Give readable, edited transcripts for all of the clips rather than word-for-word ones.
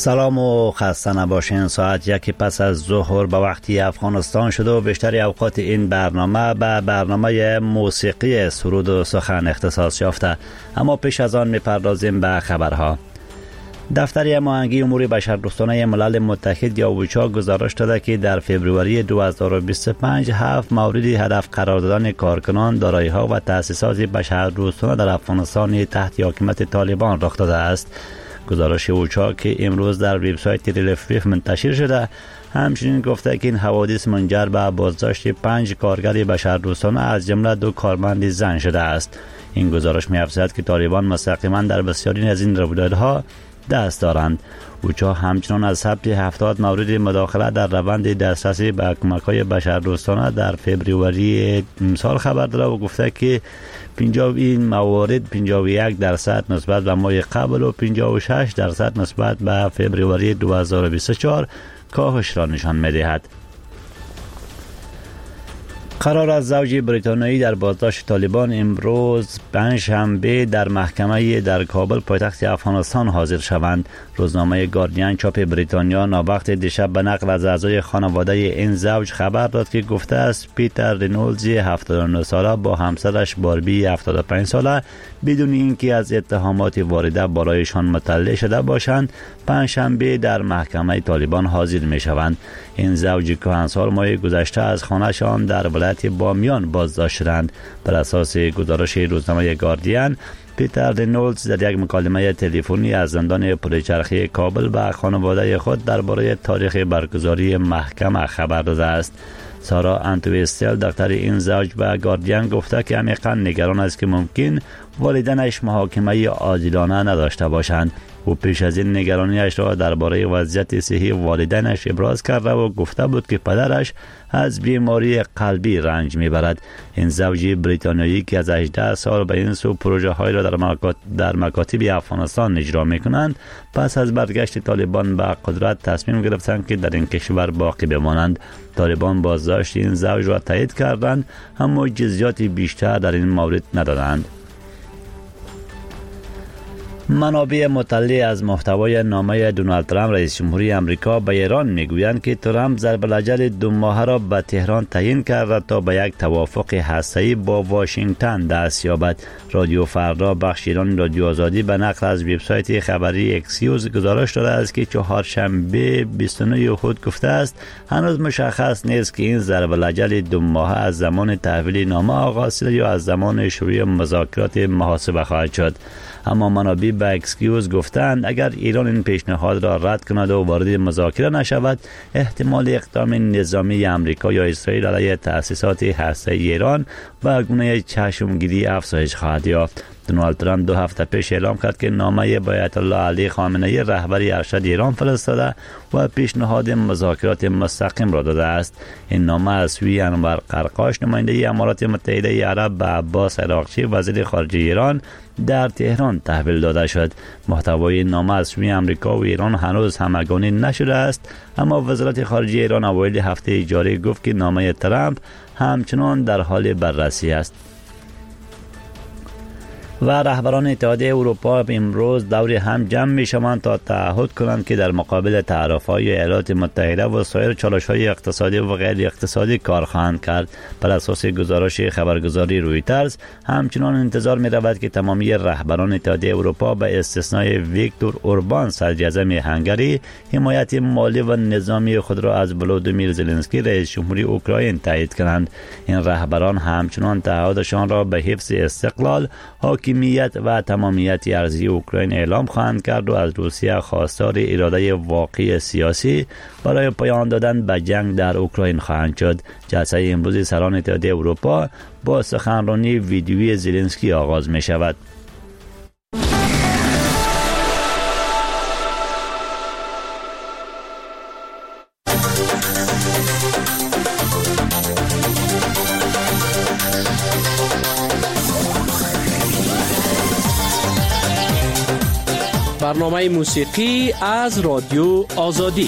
سلام و خسته نباشین. ساعت 1 پس از ظهر به وقتی افغانستان شده و بیشتر اوقات این برنامه به برنامه موسیقی سرود و سخن اختصاص یافته. اما پیش از آن میپردازیم به خبرها. دفتر هماهنگی امور بشردوستانه ملل متحد یا اوچا گزارش داده که در فوریه 2025 7 مورد هدف قرار دادن کارکنان، دارایی‌ها و تأسیسات بشردوستانه در افغانستان تحت حاکمیت طالبان رخ داده است. گزارش اوچا که امروز در وبسایت ریلیف منتشر شده همچنین گفته که این حوادث منجر به بازداشت 5 کارگر بشردوستانه از جمله 2 کارمند زن شده است. این گزارش می‌افزاید که طالبان مستقیما در بسیاری از این رویدادها دست دارند. اوچا همچنان از ثبت 70 مورد مداخله در روند دسترسی به کمک‌های بشردوستانه در فوریه امسال خبر داده و گفته که 50 این موارد 51% نسبت به ماه قبل و 56% نسبت به فوریه 2024 کاهش را نشان می‌دهد. قرار است زوج بریتانیایی در بازداشت طالبان امروز پنجشنبه در محکمه در کابل پایتخت افغانستان حاضر شوند. روزنامه گاردین چاپ بریتانیا ناوقت دیشب به نقل از اعضای خانواده این زوج خبر داد که گفته است پیتر رینولدز 79 ساله با همسرش باربی 75 ساله بدون اینکه از اتهامات وارده برایشان مطلع شده باشند پنجشنبه در محکمه طالبان حاضر می شوند. این زوج کهنسال ماه گذشته از خانه‌شان در ولایت بامیان بازداشت شدند. بر اساس گزارش روزنامه گاردین، پیتر رینولدز در یک مکالمه تلفنی از زندان پلچرخی کابل به خانواده خود درباره تاریخ برگزاری محکمه خبر داده است. سارا انتویستل دختر این زوج به گاردین گفته که عمیقاً نگران است که ممکن والدینش محاکمه عادلانه نداشته باشند. او پیش از این نگرانیش را درباره وضعیت صحی والدینش ابراز کرده و گفته بود که پدرش از بیماری قلبی رنج میبرد. این زوج بریتانیایی که از 18 سال به این سو پروژه های را در مکاتب افغانستان اجرا میکنند پس از برگشت طالبان به قدرت تصمیم گرفتند که در این کشور باقی بمانند. طالبان بازداشت این زوج را تایید کردند اما جزئیات بیشتر در این مورد ندادند. منابع مطلع از محتوای نامه دونالد ترامپ رئیس جمهوری آمریکا به ایران میگویند که ترامپ ضرب الاجل 2 ماهه را به تهران تعیین کرده تا به یک توافق هسته‌ای با واشنگتن دست یابد. رادیو فردا بخش ایران رادیو آزادی به نقل از وبسایت خبری اکسیوز گزارش داده است که چهارشنبه 29 احد گفته است هنوز مشخص نیست که این ضرب الاجل 2 ماهه از زمان تحویل نامه آغاز شده یا از زمان شروع مذاکرات محاسبه خواهد شد. اما منابع به اکسیوز گفتند اگر ایران این پیشنهاد را رد کند و وارد مذاکره نشود احتمال اقدام نظامی آمریکا یا اسرائیل علیه تأسیسات هسته‌ای ایران به گونه چشمگیری افزایش خواهد یافت. دونالد ترامپ 2 هفته پیش اعلام کرد که نامه به آیت الله علی خامنه‌ای رهبر ارشد ایران فرستاده و پیشنهاد مذاکرات مستقیم را داده است. این نامه از سوی انور قرقاش نماینده امارات متحده عرب به عباس عراقچی وزیر خارجه ایران در تهران تحویل داده شد. محتوای این نامه از سوی آمریکا و ایران هنوز همگانی نشده است اما وزارت خارجه ایران اوایل هفته جاری گفت که نامه ترامپ همچنان در حال بررسی است. و رهبران اتحادیه اروپا امروز دور هم جمع می شوند تا تعهد کنند که در مقابل تعرفه‌های ایالات متحده و سایر چالش‌های اقتصادی و غیر اقتصادی کار خواهند کرد. بر اساس گزارش خبرگزاری رویترز همچنان انتظار می رود که تمامی رهبران اتحادیه اروپا به استثنای ویکتور اوربان صدراعظم هنگری حمایت مالی و نظامی خود را از ولودیمیر زلنسکی رئیس جمهوری اوکراین تایید کنند. این رهبران همچنان تعهدشان را به حفظ استقلال، حاکمیت و تمامیت ارضی اوکراین اعلام خواهند کرد و از روسیه خواستار اراده واقعی سیاسی برای پایان دادن به جنگ در اوکراین خواهند شد. جلسه امروز سران اتحادیه اروپا با سخنرانی ویدیویی زلنسکی آغاز می شود. برنامه موسیقی از رادیو آزادی.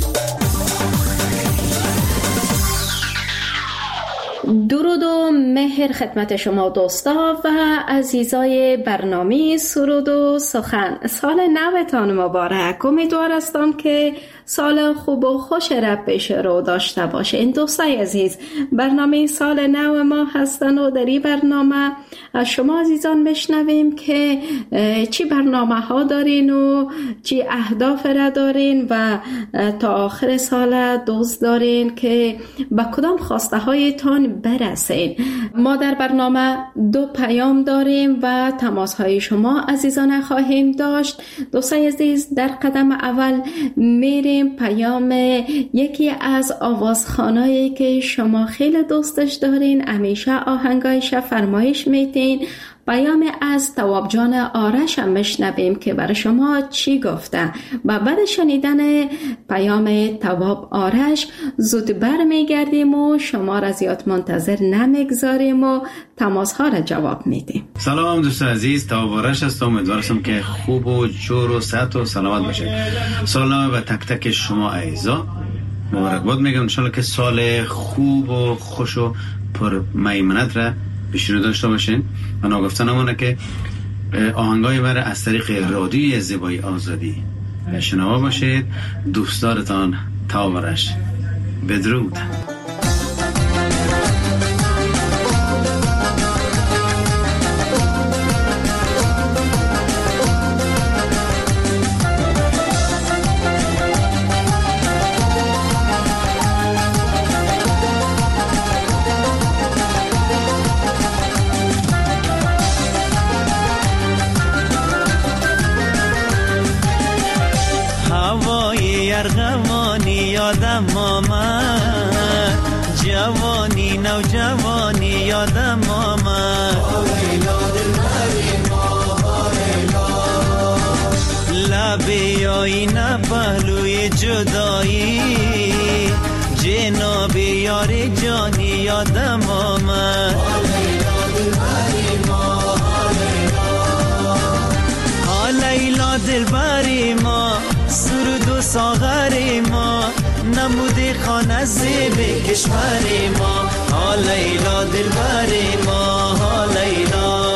درود و مهر مهر خدمت شما دوستا و عزیزای برنامه سرود و سخن. سال نوتان مبارک. امیدوار هستم که سال خوب و خوش رب بشه رو داشته باشه. این دوستای عزیز، برنامه سال نو ما هستن و در این برنامه از شما عزیزان بشنویم که چی برنامه ها دارین و چی اهداف را دارین و تا آخر سال دوست دارین که با کدام خواسته هایتان برسین. ما در برنامه 2 پیام داریم و تماس های شما عزیزان خواهیم داشت. دوستای عزیز، در قدم اول میریم پیام یکی از آوازخوانایی که شما خیلی دوستش دارین، همیشه آهنگایش فرمایش میتین. پیام از تواب جان آرش هم بشنویم که برای شما چی گفته و بعد شنیدن پیام تواب آرش زود بر میگردیم و شما را زیاد منتظر نمیگذاریم و تماس ها را جواب میدیم. سلام دوستان عزیز، تواب آرش هستم. امیدوارم که خوب و جور و صحت و سلامت باشید. سال نو و تک تک شما عزیزا مبارکباد میگم. انشالله که سال خوب و خوش و پر میمنت را پیشرو داشته باشین. من آگفتن نمونه که آهنگای برای از طریق رادیوی زیبای آزادی شنوا باشید. دوستدارتان تواب آرش. بدرود. یادم آمد، جوانی نوجوانی یادم آمد. لبه آینه پهلوی جدایی، جناب یار جانی یادم آمد. لیلا دلبری ما، سرود و ساغری ما، نمودی خانه زیب کشوری ما. لیلا دلبری ما، لیلا.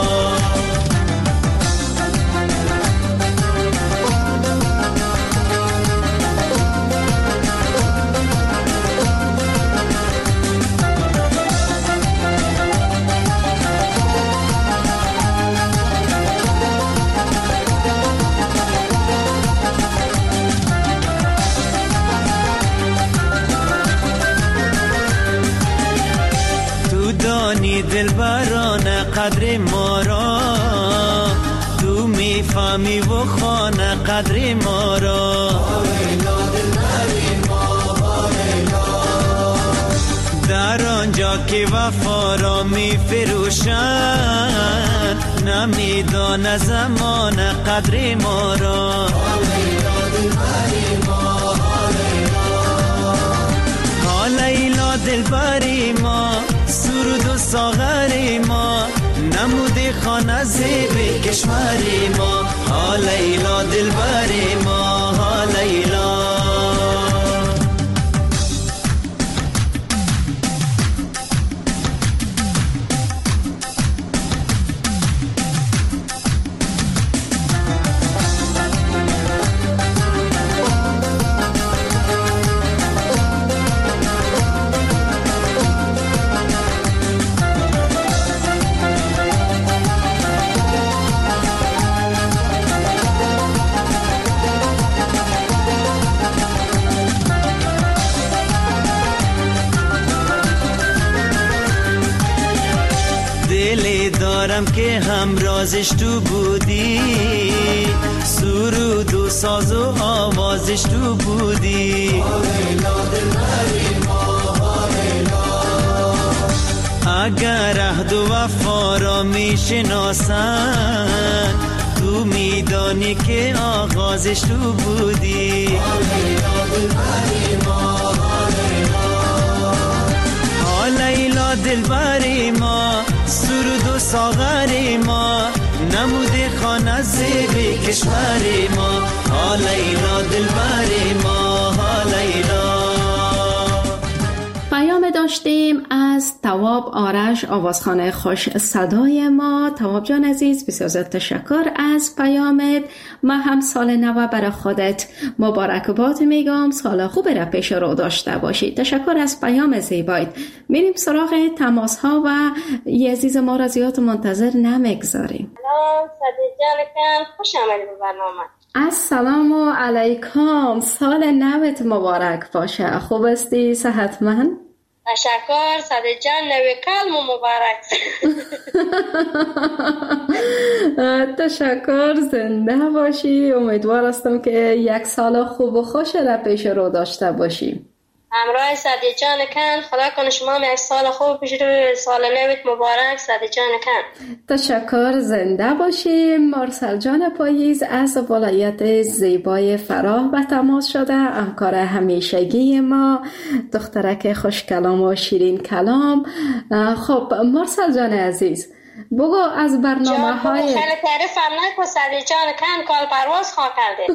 دلبرانه قدر ما را، تو میفهمی و خانه قدر ما را. در آنجا که وفا را میفروشن، نمیدانه زمان قدر ما را. لیلا دلبری ما، سرود و ساغری ما، نمودی خانه زیب کشوری ما. لیلا دلبری ما، لیلا. دارم که همرازش تو بودی، سرود و ساز و آوازش تو بودی. اگر عهد و وفا را میشناسن، تو میدانی که آغازش تو بودی. لیلا دلبری ما، سرود و ساغری ما، نمودی خانه زیب کشوری ما. لیلا دلبری ما، لیلا. پیام داشتیم از تواب آرش آوازخوان خوش صدای ما. تواب جان عزیز بسیار زیاد تشکر از پیامت. ما هم سال نو برای خودت مبارکباد میگم، سال خوب را پیش رو داشته باشی. تشکر از پیام زیبایت. میریم سراغ تماس ها و یه عزیز ما را زیاد منتظر نمیگذاریم. سلام صدیق جان، خوش آمدید به برنامه. السلام علیکم، سال نوت مبارک باشه. خوب استی؟ صحتمند؟ تشکر صدیق جان، نوی کلم مبارک. تشکر، زنده باشی. امیدوار هستم که یک سال خوب و خوش را پیش رو داشته باشی. همراه صدیق جان کن، خدا کنه شما هم یک سال خوب پیش رو، سال نوت مبارک صدیق جان کن. تشکر، زنده باشی. مارسل جان پاییز از ولایت زیبای فراه به تماس شده، همکار همیشگی ما، دخترک خوش کلام و شیرین کلام. خب مارسل جان عزیز، بگو از برنامه های خیلی تعریف هم نکن صدیق جان کن، کال پرواز خواه کرده.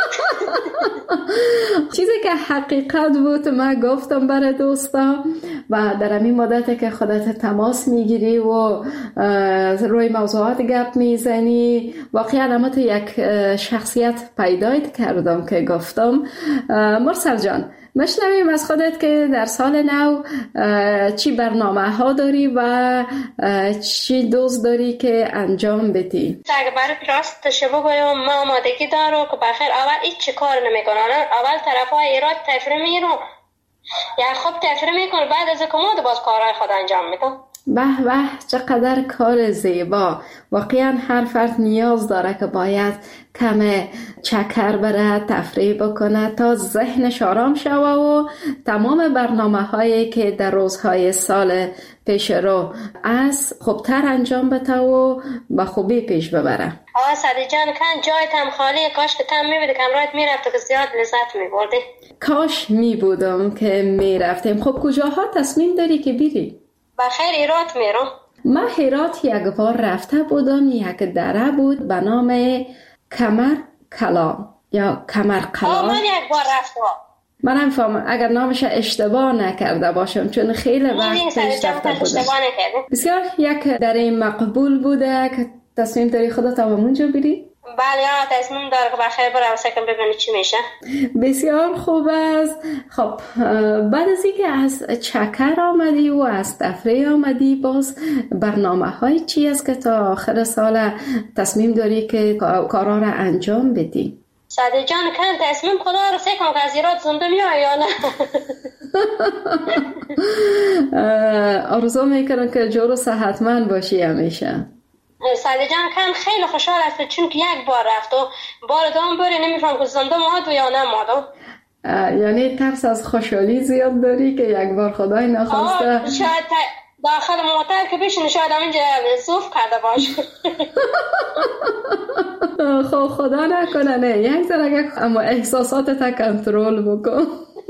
چیزی که حقیقت بود من گفتم برای دوستا و در همین مدت که خودت تماس میگیری و روی موضوعات گپ میزنی، واقعا اما تو یک شخصیت پیدایت کردم که گفتم. مرسل جان، مشنویم از خودت که در سال نو چی برنامه ها داری و چی دوست داری که انجام بدی؟ اگه برای راستش بگویم ما آمادگی دارم که بخیر اول هیچ کار نمیکنم، اول طرف های ایراد تفریح میرم یا خب تفریح میکنم، بعد از که ما باز کارهای خود انجام میدم. به به، چقدر کار زیبا. واقعا هر فرد نیاز داره که باید کم چکر بره، تفریح بکنه تا ذهنش آرام شوه و تمام برنامه هایی که در روزهای سال پیش رو از خوبتر انجام بده و با خوبی پیش ببره. صدیق جان کن، جایت هم خالی، کاش که تم میبوده که امرایت میرفته که زیاد لذت میبردی. کاش میبودم که میرفتیم. خب کجاها تصمیم داری که بری؟ بخیر هرات میرم. من هرات یک بار رفته بودم، یک دره بود به نام کمر کلام یا کمر کلام. من یک بار رفتم. من هم فهم اگر نامش اشتباه نکرده باشم چون خیلی وقت پیش رفته بودم. بسیار یک دره مقبول بوده که تصمیم داری خودت هم اونجا بری؟ بله تصمیم داره که بخیر برم سکم ببینی چی میشه. بسیار خوب است. خب بعد از اینکه از چکر آمدی و از تفریح آمدی، باز برنامه های چی است که تا آخر سال تصمیم داری که کارا را انجام بدی؟ صدیق جان کن، تصمیم خدا رو سکم که از ایراد زنده میای یا نه. آرزو میکنم که جور و صحتمند باشی همیشه. صدیق جان کن خیلی خوشحال است چون که یک بار رفت و بار دوم باری نمیفهم که زنده مادو یا نه مادو. یعنی ترس از خوشحالی زیاد داری که یک بار خدای نخواسته شاید داخل موتر که بشین شاید همینجا زوف کرده باشه. خب خدا نکنه نه، یک ذره اما احساساتت کنترل بکن.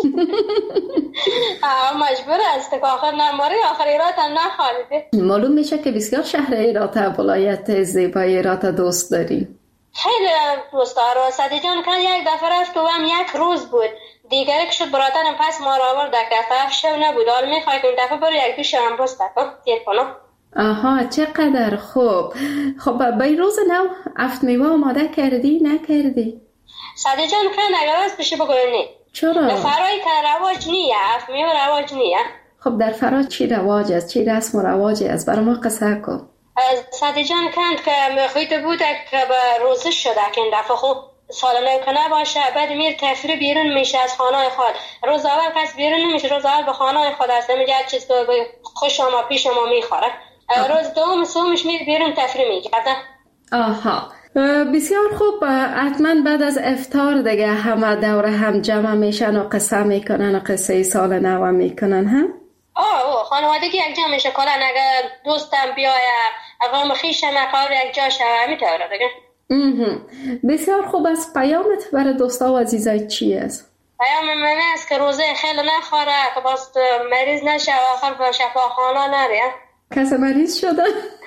مجبور است که آخر نماری آخر ایرات هم نخواهیده. معلوم میشه که بسیار شهر ایرات ولایت زیبای ایرات دوست داری. خیلی دوست دارم. صدیق جان کن یک دفعه رفت و هم یک روز بود دیگری که شد برادرم پس ما را آورد که طرف شو نبود، حال میخوای که این دفعه برو یک دو شب پست دیر کنم. آها چقدر خوب. خب به روز نو افت میوه آماده کردی نکردی؟ صدیق جان کن اگر از بشه بگویم نی. چرا؟ در فرای که رواج نیه، افت میوه رواج نیه. خب در فرا چی رواج است؟ چی رسم و رواجی است؟ برای ما قصه کن. صدیق جان کن که خیلی بود که به روزش شده که این دفعه خوب سال نو که نباشه، بعد میر تفریح بیرون میشه از خانه خود. روز اول کس بیرون نمیشه، روز اول به خانه خود است، نمیگه چیز که خوش ما پیش ما میخوره. روز دوم سومش میر بیرون تفریح میکرده. آها بسیار خوب. حتما بعد از افطار دیگه همه دوره هم جمع میشن و قصه میکنن و قصه سال نو میکنن هم؟ خانوادگی یک جمع میشه کلن. اگر دوستم بیاید اقام خیشم اقام یک جا شوه میتوره دیگه. بسیار خوب است. پیامت برای دوستا و عزیزای چی است؟ پیام من است که روزه خیلی نخوره که باز مریض نشه و آخر به شفاخانه نره. کسی مریض شده؟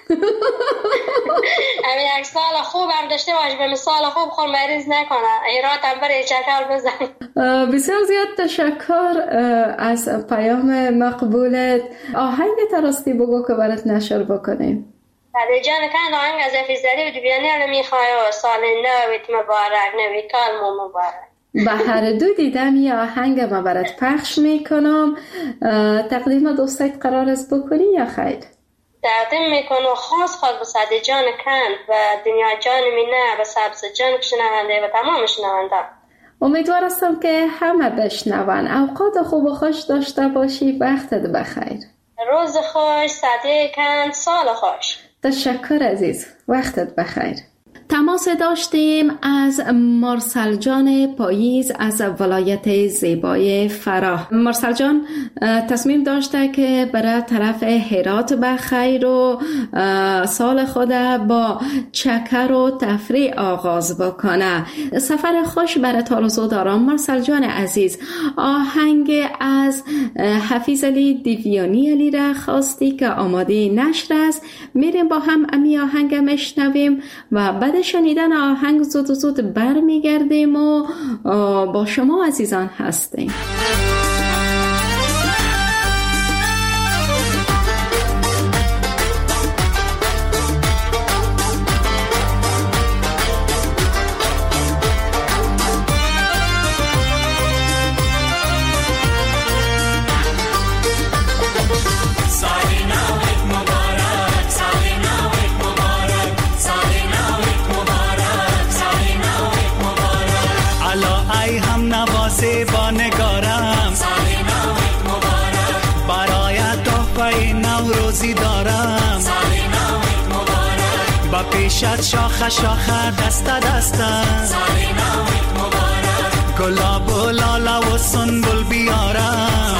همین یک سال خوب هم داشته باش، به مثال خوب خود مریض نکنه، ایرات هم برای چکر بزن. بسیار زیاد تشکر از پیام مقبولت. آهنگ تراستی بگو که برات نشر بکنیم. بله جان کند آهنگ از افیزدری و دوبیانی رو میخوای و سال نویت مبارک، نوی کال مبارک. به هر دو دیدم یه آهنگ ما برات پخش میکنم. تقدیم دوستت قرار است بکنی یا خیر؟ تقدیم میکنم خاص به سعد جان کند و دنیا جان مینه و سبز جان شنونده و تمام شنونده. امیدوار هستم که همه بشنون. اوقات خوب و خوش داشته باشی. وقتت بخیر. روز خوش، سعد کند، سال خوش. تشکر عزیز، وقتت بخیر. تماس داشتیم از مرسل جان پاییز از ولایت زیبای فراه. مرسل جان تصمیم داشته که برای طرف هرات بخیر و سال خود با چکر و تفریح آغاز بکنه. سفر خوش برای آرزو دارم مرسل جان عزیز. آهنگ از حفیظ علی دیویانی علی را خواستی که آماده نشر است. میریم با هم امی آهنگ مشنویم و بعد شنیدن آهنگ زود برمیگردیم و با شما عزیزان هستیم. با نگارم برایت تحفه نوروزی دارم با پیشت شاخه شاخه دست دستم گلاب و لاله و سنبل بیارم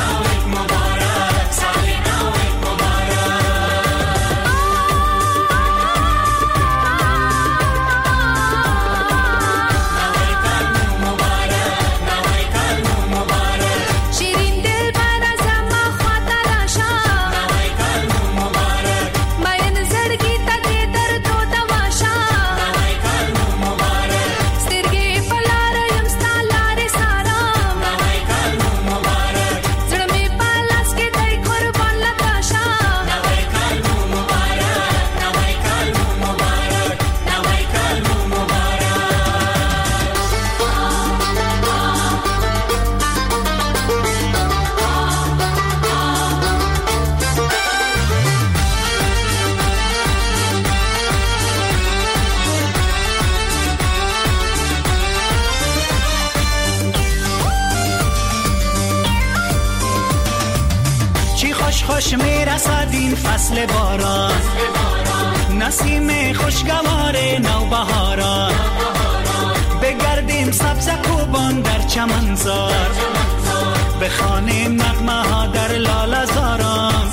خوش میرسد این فصل باران نسیم خوشگوار نوبهاران بگردیم سبز کوبان در چمنزار بخوانیم نغمه ها در لاله زاران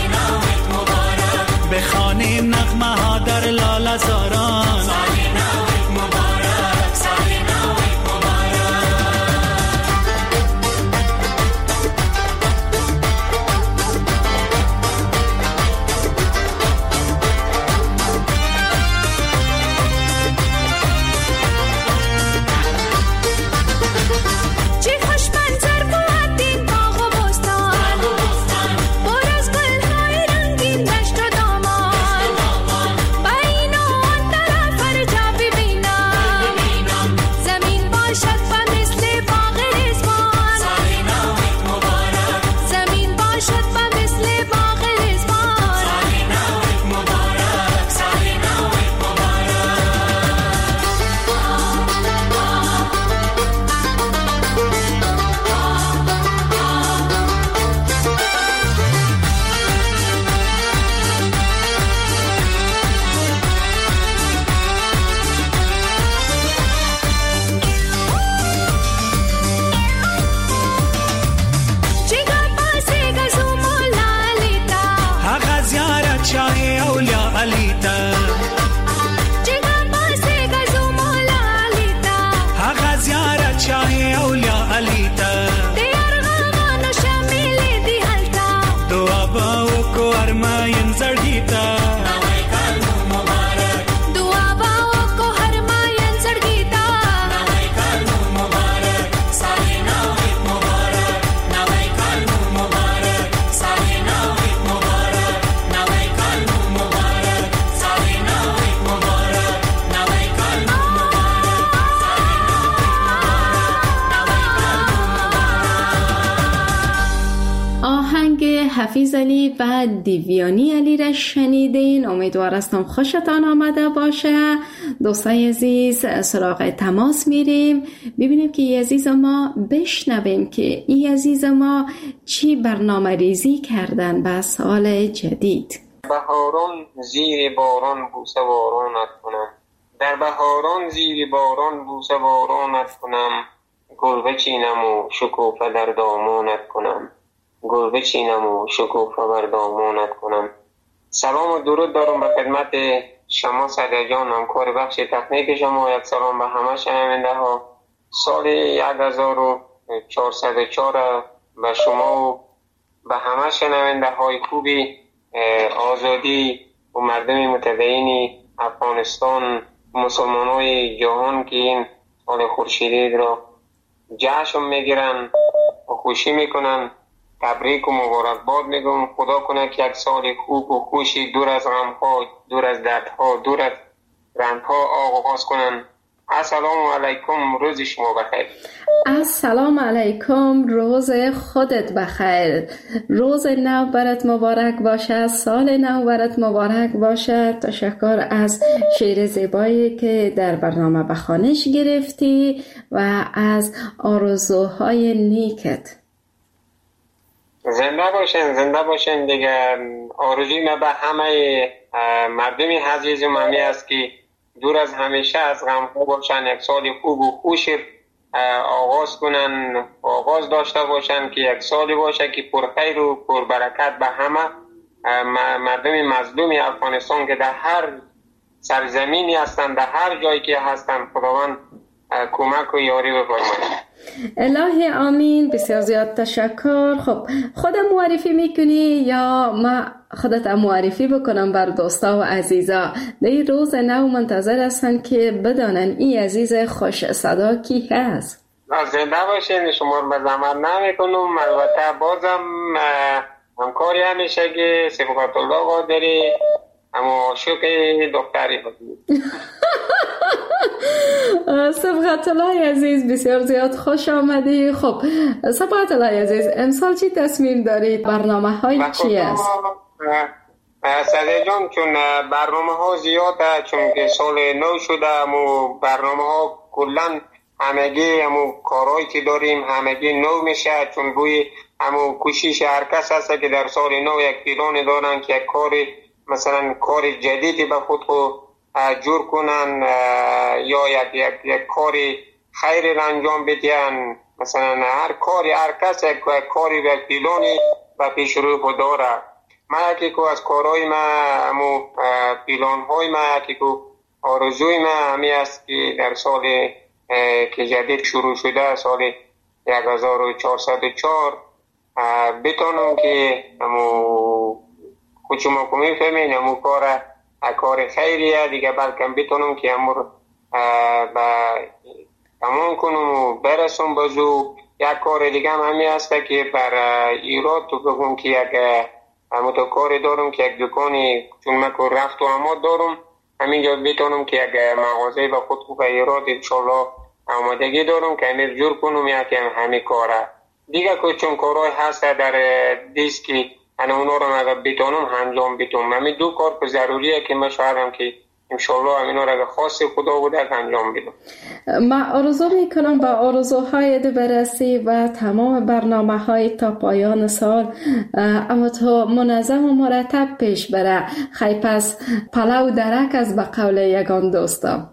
بخوانیم نغمه ها در لاله زاران چی خوش من آهنگ حفیظ علی و دیویانی علی را شنیدین. امیدوار هستم خوشتان آمده باشه. دوستای عزیز، سراغ تماس میریم ببینیم که ای عزیز ما بشنویم که ای عزیز ما چی برنامه ریزی کردن به سال جدید. بهاران زیر باران بوسه بارانت کنم، در بهاران زیر باران بوسه بارانت کنم، گل بچینم و شکوفه در دامانت کنم، گل بچینم و شکوفه بر دامانت کنم. سلام و درود دارم به خدمت شما صدر جان، همکار بخش تکنیک شما. یک سلام به همه شنونده ها. سال 1404 به شما و به همه شنونده های خوبی آزادی و مردم متدین افغانستان، مسلمان های جهان که این سال خورشیدی را جشن میگیرن و خوشی میکنن، تبریک و مبارکباد میگم. خدا کنه که یک سال خوب و خوشی دور از غمها، دور از دردها، دور از رنجها آغاز کنن. السلام علیکم، روز شما بخیر. السلام علیکم، روز خودت بخیر. روز نو برات مبارک باشه، سال نو برات مبارک باشه. تشکر از شعر زیبایی که در برنامه به خوانش گرفتی و از آرزوهای نیکت. زنده باشین دیگه. آرزوی من به همه مردم عزیزم همی است که دور از همیشه از غم‌ها باشن، یک سال خوب و خوش آغاز کنن، آغاز داشته باشن که یک سالی باشه که پر خیر و پر برکت به همه مردم مظلوم افغانستان که در هر سرزمینی هستن، در هر جایی که هستن، خداوند کمک و یاری بفرماید. الهی آمین. بسیار زیاد تشکر. خب خودت معرفی میکنی یا ما خودت معرفی بکنم بر دوستا و عزیزا؟ در این روز نو منتظر هستن که بدانن این عزیز خوش صدا کی هست. زنده باشین، شما رو به زحمت نمیکنم. البته بازم همکاری همیشه که صفات الله قادری اما عاشق دختری بود. صفات الله عزیز، بسیار زیاد خوش آمدی. خب صفات الله عزیز، امسال چی تصمیم دارید؟ برنامه های چی است؟ صدر جان، چون برنامه ها زیاده، چون که سال نو شده و برنامه ها کلن همگی همو کارهایی که داریم همگی نو میشه، چون بوی همو کوشش هر کس هست که در سال نو یک پیلان دارن که یک کار مثلا کار جدیدی به خود جور کنن یا یک کاری خیر انجام بدین. مثلا هر کاری هر کس یک کاری به پیلانی و پیش روی خود داره. من یکی که از کارهای من پیلانهای من یکی که آرزوی من همی است که در سال که جدید شروع شده، سال 1404 بتونم که خود شما کمی فهمین همو کار خیریه دیگه، بلکه بتونم که همو تمام کنم و برسم بازو. یک کار دیگه هم همی هسته که بر ایراد تو بگم که یک کار دارم که یک دکانی، چون من رفت و آماد دارم، همینجا بتونم که یک مغازه به خود خوب ایراد انشالله آمادگی دارم که همین جور کنم یکی همین کاره دیگه که چون کارهای هست در دیست که انا اونا رو اگر بتونم انجام بدم. همین دو کار که ضروریه که من شاید که انشالله همینا رو اگر خواست خدا بوده انجام بدم. من آرزو میکنم با آرزوهای برسی و تمام برنامه های تا پایان سال اما تو منظم و مرتب پیش بره. خی پس پلو درک از به قول یگان دوستم.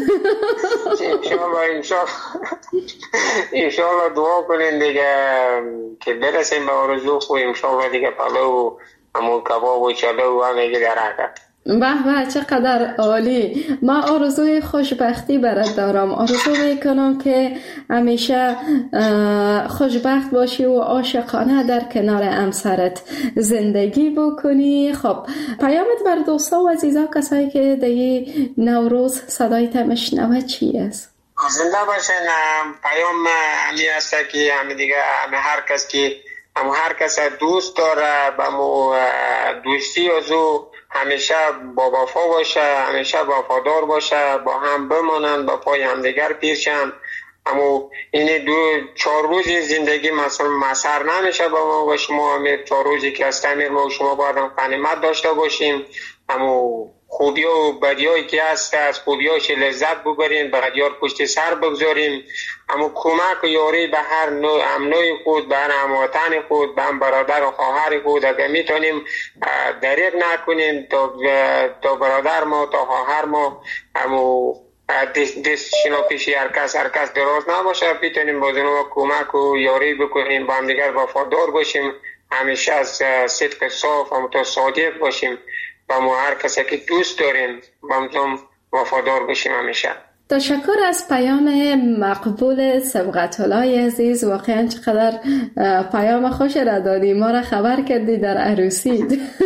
انشالله دعا کنین دیگه که برسیم به آرزو خو. انشالله دیگه پلو همون کباب و چلو و همه درکت. به به، چقدر عالی. من آرزوی خوشبختی برات دارم. آرزو میکنم که همیشه خوشبخت باشی و عاشقانه در کنار همسرت زندگی بکنی. خب پیامت بر دوستا و عزیزا، کسایی که در نوروز صدای تمشنوه چی است؟ زنده باشین. پیام همی است که همه دیگه هر کس که هر کس دوست داره با مو دوستی ازو همیشه با وفا باشه، همیشه وفادار باشه، با هم بمانند، با پای همدیگر پیشن اما این 4 روز زندگی مثلا مسر نمیشه با ما و شما. 4 روزی که هستیم ما و شما باید غنیمت داشته باشیم. اما خوبی و بدیایی که هست از خوبیاش لذت ببریم، بدیار پشت سر بگذاریم. اما کمک و یاری به هر نوع امنوی خود، به هر هموطن خود، به هم برادر و خواهر خود اگر میتونیم دریغ نکنیم تا برادر ما تا خواهر ما اما دستشون پیشی هر کس دراز نباشه، بیتونیم با اونها کمک و یاری بکنیم، با هم دیگر وفادار باشیم، همیشه از صدق صاف و صادق باشیم، با ما هر کسی که دوست داریم با هم وفادار باشیم همیشه. تشکر از پیام مقبول سبقت‌الله عزیز. واقعا چقدر پیام خوش را دادی، ما را خبر کردی در عروسی.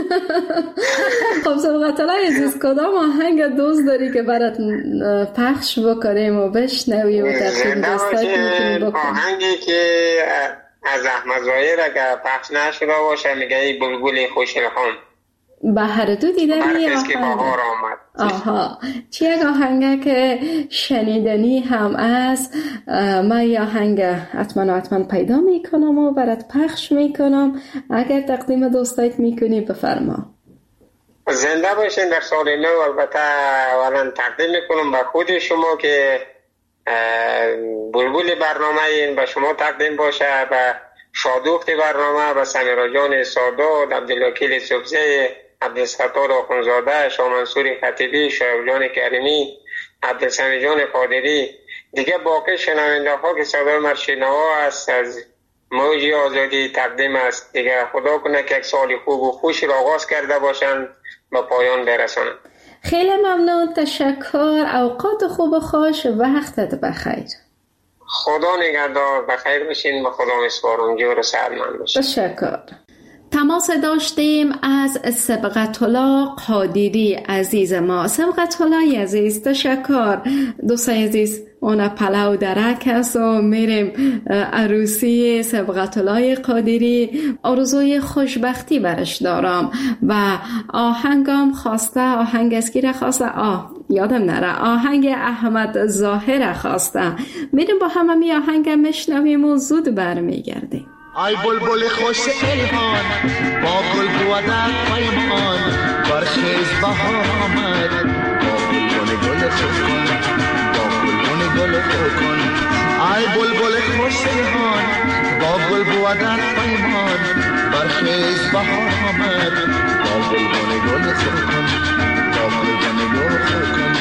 خب سبقت‌الله عزیز کدام آهنگ دوست داری که برات پخش بکنیم و بشنویم و تقدیم دوستای میتونیم بکنیم؟ آهنگی که از احمد ظاهر اگر پخش نشده باشه میگه ای بلبل خوش‌الحان. به هر دو دیدم یه آهنگ. آها، چی یک آهنگه که شنیدنی هم از من یه آهنگ حتما پیدا میکنم و برات پخش میکنم. اگر تقدیم دوستایت میکنی بفرما. زنده باشین در سال نو. البته اولا تقدیم میکنم به خود شما که بلبل برنامه این به شما تقدیم باشه، به شادوخت برنامه، به سمیرا جان سادات، عبدالوکیل صبحزی، عبدالستار آخونزاده، شاه منصور خطیبی، شایب جان کریمی، عبدالسمی جان قادری، دیگه باقی شنونده ها که صدای مرشدنوا است از موج آزادی تقدیم است. دیگه خدا کنه که یک سال خوب و خوش را آغاز کرده باشند به پایان برسانند. خیلی ممنون، تشکر. اوقات خوب و خوش، وقتت بخیر. خدا نگهدار، بخیر باشین. به خدا میسپارم، جور و سلامت باشین. تشکر. تماس داشتیم از سبقت‌الله قادری عزیز ما. سبقت‌الله عزیز تشکر. دوستای عزیز اون پلو درک است و میریم عروسی سبقت‌الله قادری. آرزوی خوشبختی برش دارم و آهنگم خواسته، آهنگ اسکی را خواسته، یادم نره، آهنگ احمد ظاهر خواسته. میریم با همه آهنگ میشنویم و زود برمیگردیم. ای بلبل خوش الهان با گل بودن پیمان، برخیز بهار آمد با گل خوکن، با گل خوکن. ای بلبل خوش الهان با گل بودن پیمان، برخیز بهار آمد با گل خوکن، با گل خوکن.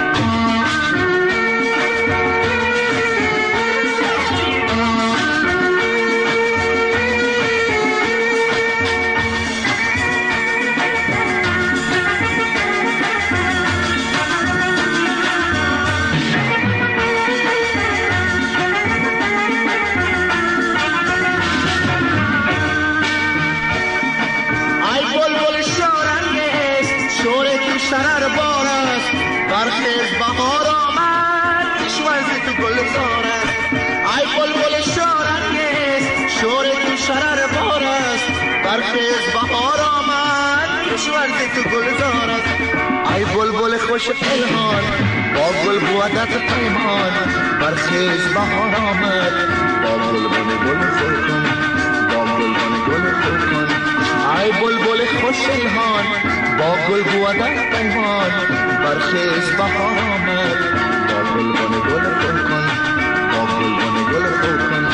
شرر بار است، برخیز بهار آمد، کشور تو گلزار است. ای بلبل شارنگیز شور تو شرر بار است، برخیز بهار آمد، کشور تو گلزار است. ای بلبل خوش الهان با گل بودت پیمان، برخیز بهار آمد با گل خوکن، با گل خوکن. ای بلبل خوش الهان با گل بودن پیمان، برخیز بهار آمد با گل خوکن، با گل خوکن.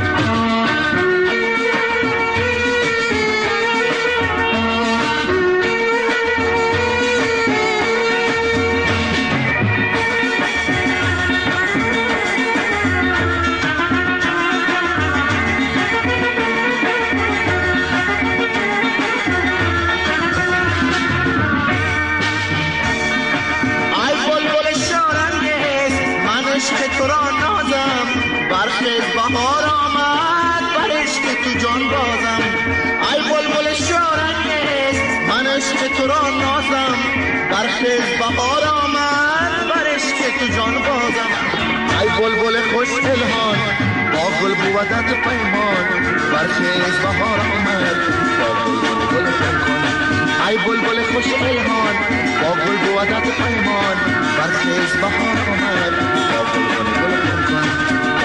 بهار آمد بر عشق تو جان بازم. ای بلبل شارنگیز من عشق تو را نازم، برخیز بهار آمد بر عشق تو جان بازم. ای بلبل خوش الهان با گل بودت پیمان، برخیز بهار آمد با گل خوکن. ای بلبل خوش الهان با گل بودت پیمان، برخیز بهار آمد با گل خوکن.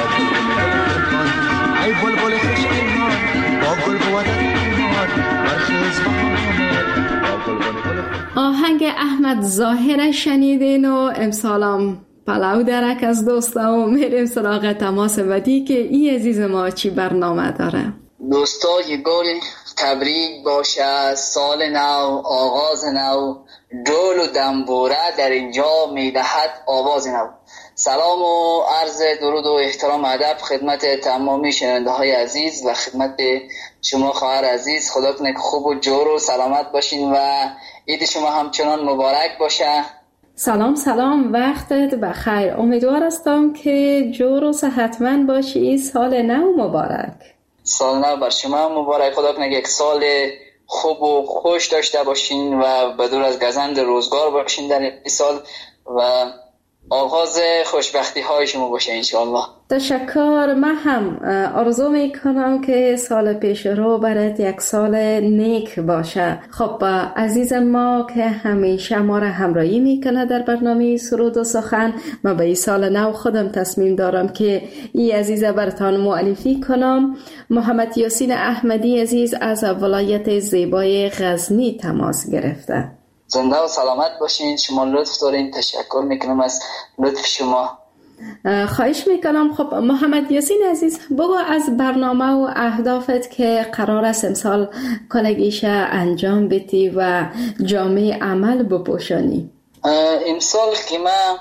آهنگ احمد ظاهر شنیدین و امسالم پلاو درک از دوستا و میریم سراغ تماس بعدی که این عزیز ما چی برنامه داره. دوستا یه گل تبریک باشه، سال نو، آغاز نو، دول و دنبوره در اینجا میدهد آواز نو. سلام و عرض درود و احترام ادب خدمت تمامی شنونده های عزیز و خدمت شما خواهر عزیز. خدا کنه که خوب و جور و سلامت باشین و عید شما همچنان مبارک باشه. سلام وقتت بخیر. امیدوار هستم که جور و صحتمند باشی. سال نو مبارک. سال نو بر شما مبارک. خدا کنه یک سال خوب و خوش داشته باشین و بدور از گزند روزگار باشین در این سال و آغاز خوشبختی های شما باشه انشاءالله. تشکر. من هم آرزو میکنم که سال پیش رو برات یک سال نیک باشه. خب عزیز ما که همیشه ما را همراهی میکنه در برنامه سرود و سخن، من به این سال نو خودم تصمیم دارم که این عزیزه براتان معرفی کنم. محمد یاسین احمدی عزیز از ولایت زیبای غزنی تماس گرفته. زنده و سلامت باشین. شما لطف دارین. تشکر میکنم از لطف شما. خواهش میکنم. خب محمد یاسین عزیز بگو از برنامه و اهدافت که قرار است امسال کلگیش انجام بدی و جامعه عمل بپوشانی. امسال که ما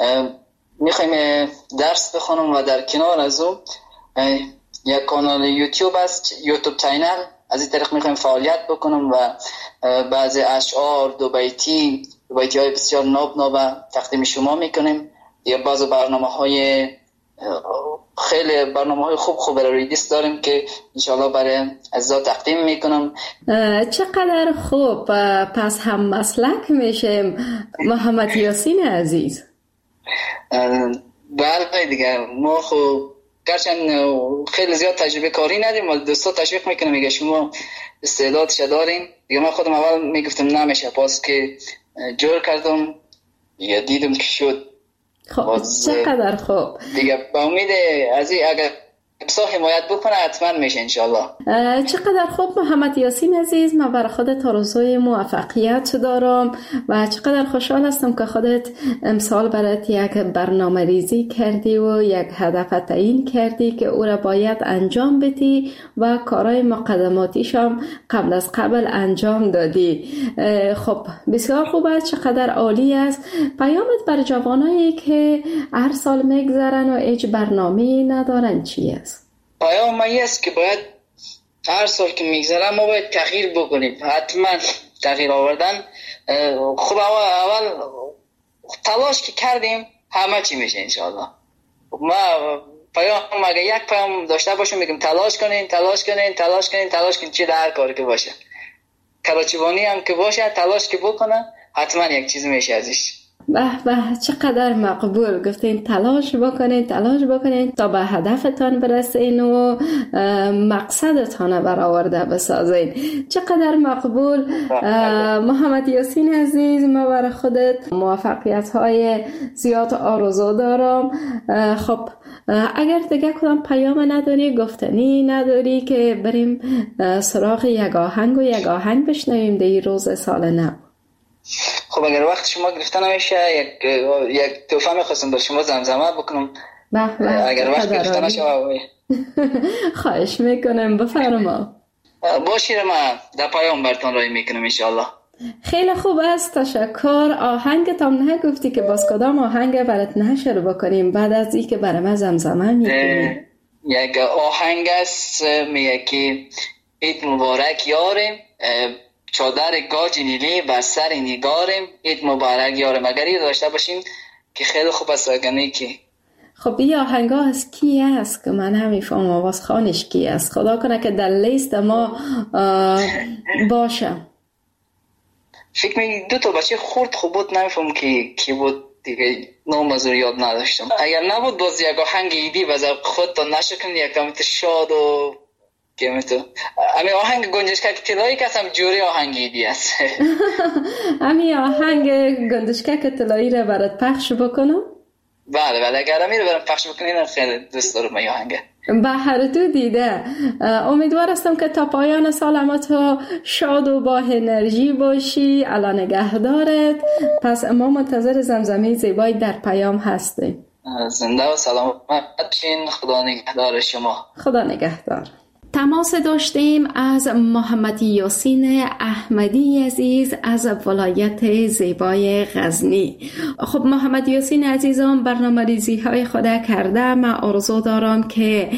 میخوایم درس بخونم و در کنار از اون یک کانال یوتیوب است، یوتیوب چینل، از این طریق میخوایم فعالیت بکنم و بعضی اشعار دو بیتی های بسیار ناب تقدیم شما میکنیم. یا بعضی برنامه‌های خیلی برنامه‌های خوب ریلیز داریم که انشاءالله برای عزیزا تقدیم میکنم. چقدر خوب. پس هم مسلک میشیم محمد یاسین عزیز. بله دیگه ما خوب گرچند خیلی زیاد تجربه کاری نداریم ولی دوستا تشویق میکنم میگه شما استعدادش دارین. دیگه من خودم اول میگفتم نمیشه، پس که جور کردم یا دیدم که شد. خب چقدر خوب. دیگه با امید از این اگر بسا حمایت بکنه حتما میشه انشالله. چقدر خوب محمد یاسین عزیز. من برای خودت آرزوی موفقیت دارم و چقدر خوشحال هستم که خودت امسال برات یک برنامه ریزی کردی و یک هدف تعیین کردی که او را باید انجام بدی و کارهای مقدماتیش هم قبل انجام دادی. خب بسیار خوب است. چقدر عالی است. پیامت بر جوانایی که هر سال میگذرن و هیچ برنامه‌ای ندارن چی است؟ پیام این است که باید هر سال که میگذره ما باید تغییر بکنیم. حتما تغییر آوردن. خب اول تلاش که کردیم همه چی میشه انشاءالله. ما پیام اگه یک پیام داشته باشیم میگم تلاش کنین چی در کاری که باشه، کراچیوانی هم که باشه تلاش که بکنه حتما یک چیز میشه ازش. به چقدر مقبول. گفتین تلاش بکنین تا به هدفتان برسین و مقصدتان برآورده بسازین. چقدر مقبول. محمد یاسین عزیز ما برای خودت موفقیت های زیاد آرزو دارم. خب اگر دیگه کدام پیام نداری، گفتنی نداری که بریم سراغ یک آهنگ بشنویم در روز سال نو. خب اگر وقت شما گرفته نمیشه یک توفه میخواستم بر شما زمزمه بکنم. اگر وقت گرفته نشه خواهش میکنم بفرما. باشید ما در پیام برتان رای میکنم انشاءالله. خیلی خوب است. تشکر. آهنگت هم نگفتی که باز کدام آهنگ برات نشر بکنیم بعد از این که برای من زمزمه میکنیم؟ یک آهنگ است میگه که عید مبارک یارم، چادر گاج نیلی بر سر نگارم، عید مبارک یارم. اگر این داشته باشیم که خیلی خوب است. اگرنه که خب این آهنگا از کی است که من نمیفهمم آواز خانش کی است؟ خدا کنه که در لیست ما باشه. فکر می دو تا بچه خورد خوب بود نمیفهم که کی بود دیگه، نام از یاد نداشتم. اگر نبود باز یک آهنگ ایدی بذار خود تا نشکن یکم شاد و امی آهنگ گنجشکک طلایی که هم جوری آهنگ ایدی است. امی آهنگ گنجشکک طلایی را برات پخش بکنم؟ بله اگر امی رو برام پخش بکنین خیلی دوست دارم این آهنگ. به هر دو دیده. امیدوار هستم که تا پایان سال اما تو شاد و با انرژی باشی. الله نگهدارت. پس ما منتظر زمزمه زیبایی در پیام هستیم. زنده و سلامت باشین. خدا نگهدار شما. خدا نگهدار. تماس داشتیم از محمد یاسین احمدی عزیز از ولایت زیبای غزنی. خب محمد یاسین عزیزم، برنامه ریزی های خود کرده. من آرزو دارم که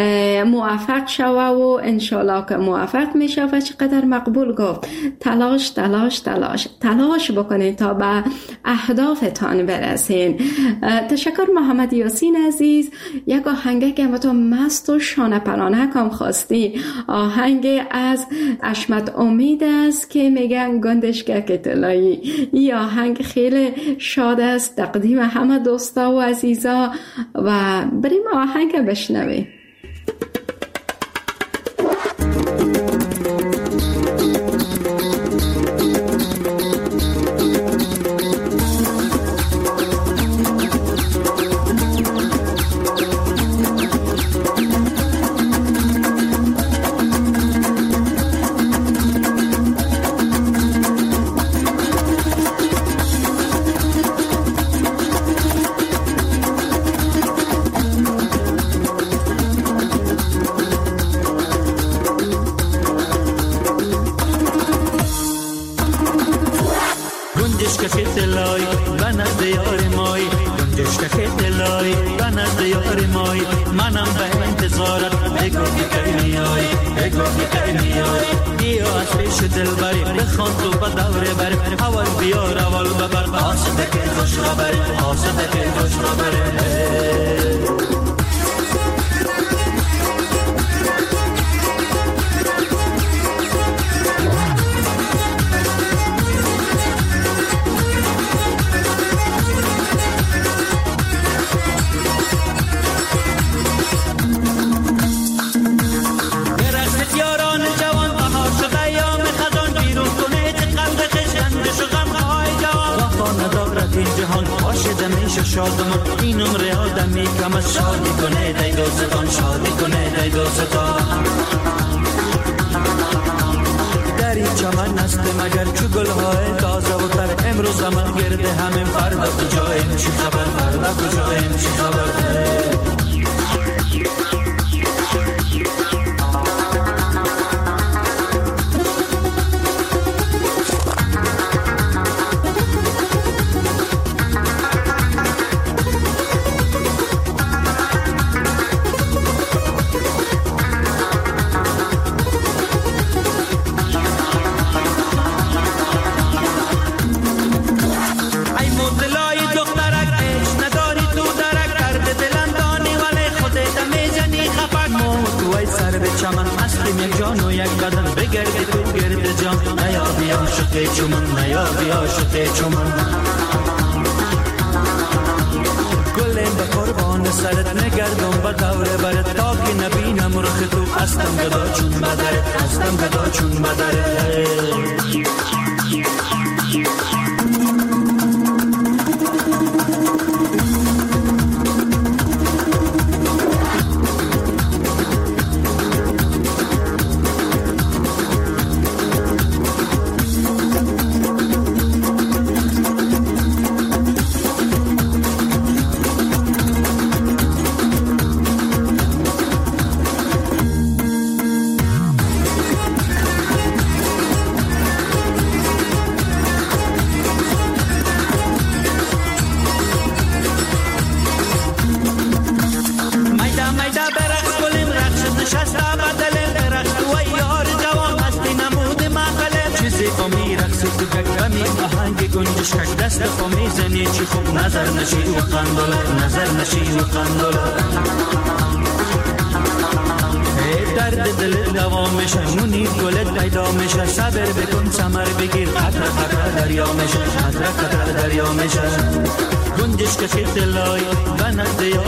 موفق شوه و انشالله که موفق میشه و چقدر مقبول گفت تلاش تلاش تلاش تلاش بکنید تا به اهدافتان برسین. تشکر محمد یاسین عزیز. یک آهنگه که تو مست و شانه پرانه کم خواست، آهنگ از اشمت امید است که میگن گندشگه که طلایی. این آهنگ خیلی شاد است، تقدیم همه دوستا و عزیزا و بریم آهنگ بشنویم.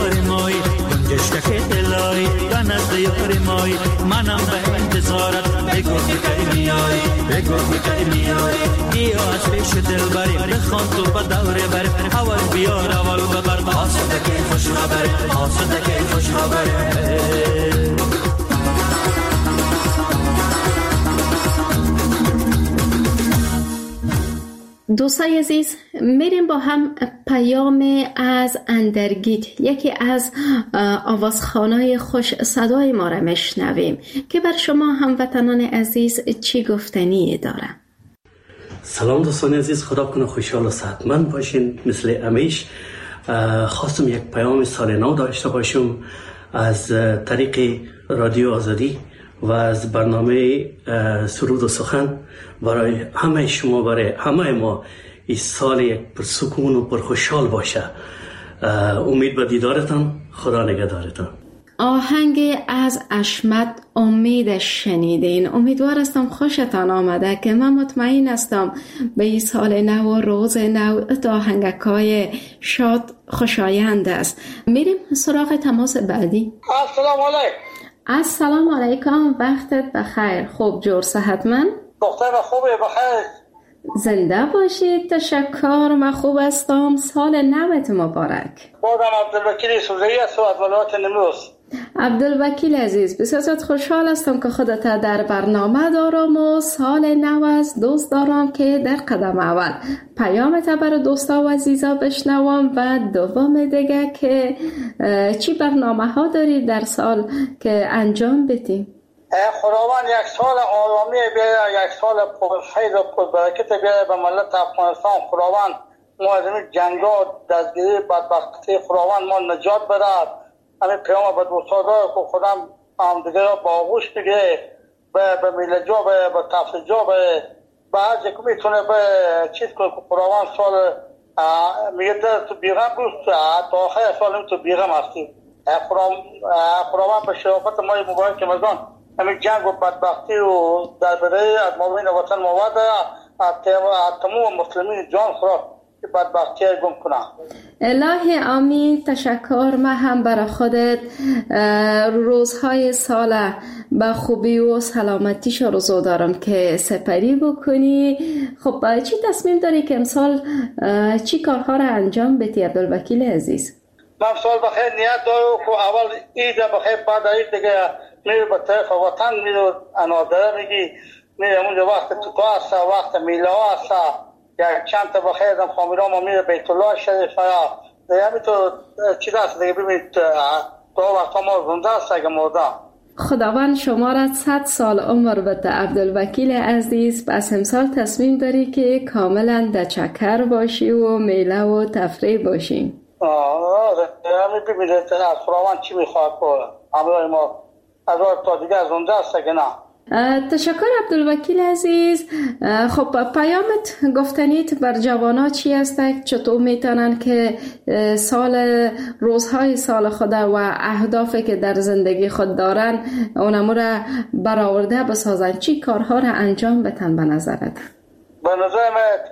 منم به انتظارت بگو کی میای بگو کی میای بیا از پیش دل بری بخوان تو با دور بر اول بیار اول ببر آسوده کی خوش خبر آسوده کی خوش خبر دوستای عزیز، میریم با هم پیام از اندرگیت، یکی از آوازخوانای خوش صدای ما را میشنویم که بر شما هموطنان عزیز چی گفتنی داره. سلام دوستان عزیز، خدا کنه خوشحال و صحتمند باشین. مثل همیشه خواستم یک پیام سال نو داشته باشم از طریق رادیو آزادی و از برنامه سرود و سخن برای همه شما، برای همه ما این سال یک پرسکون و پرخوشحال باشه. امید به دیدارتان. خدا نگهدارتان. آهنگ از اشمت امیدش شنیدین. امیدوار هستم خوشتان آمده که من مطمئن هستم به این سال نو و روز نو آهنگکای شاد خوشایند است. میریم سراغ تماس بعدی. السلام علیکم. السلام علیکم، وقتت بخیر. خوب جور صحتمند؟ دختر خوبی بخیر. زنده باشید. تشکر، من خوب هستم. سال نوت مبارک. بودم عبدالوکیل سوزه‌ای است از ولایت نیمروز. عبدالوکیل عزیز، بسیار خوشحال هستم که خودت در برنامه دارم و سال نو از دوست دارم که در قدم اول پیامت برای دوستا و عزیزا بشنوم و دوم دیگه که چی برنامه ها داری در سال که انجام بدیم. خداوند یک سال آرامی بیاره، یک سال پرخیر و پربرکت بیاره به ملت افغانستان. خداوند ما از این جنگا دستگیری بدبختی خداوند ما نجات بده. همین پیام به دوستا داره که خدا هم دیگه را با آغوش بگیره، به میل جا، به تفصیل جا، به هر جا که میتونه به چیز کنه که خداوند سال میگه در تو بیغم بود تا آخر سال تو بیغم هستی. خداوند به شرافت مای مبارک رمضان همین جنگ و بدبختی و درباره از مابین وطن مواد از تمام مسلمین جان خدا که بدبختی گم کنه. الهی آمین. تشکر. من هم برای خودت روزهای سال با خوبی و سلامتیش آرزو دارم که سپری بکنی. خب چی تصمیم داری که امسال چی کارها را انجام بدی عبدالوکیل عزیز؟ من سال بخیر نیت دارم که اول عید بخیر، بعد عید دیگه میره به طرف وطن، میره انادره میگی، میره اونجا وقت توتا هست، وقت میله هست، یک چند تا بخیر دم خامیرا ما میره بیت الله شریف یا همینطور چیز هست دیگه. ببینید دو وقتا ما زنده هست اگه مرده. خداوند شما را 100 سال عمر بده عبدالوکیل عزیز. پس امسال تصمیم داری که کاملا در چکر باشی و میله و تفریح باشی. همین ببینید از خداوند چی میخواد که همراه ما از تا دیگه زنده هست اگه نه. تشکر عبدالوکیل عزیز. خب پیامت گفتنیت بر جوانا چی است؟ چطور میتونن که روزهای سال خود و اهدافی که در زندگی خود دارن اونمو را برآورده بسازن؟ چی کارها را انجام بدن به نظرت؟ به نظر من